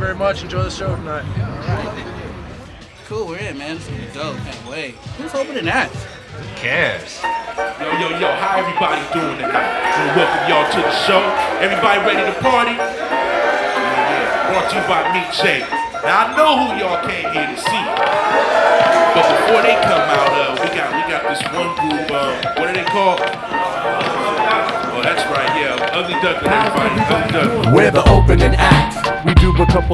very much. Enjoy the show tonight. Cool, we're in, man. It's gonna be dope. Can't wait. Who's opening that? Who cares? Yo, how everybody doing tonight? I want to welcome y'all to the show. Everybody ready to party? Yeah. Brought to you by Meat Shake. Now, I know who y'all came here to see. But before they come out, we got this one group, what are they called? Oh, that's right, yeah. Ugly Duckling, everybody. Ugly Duckling. We're the opening act. We do a couple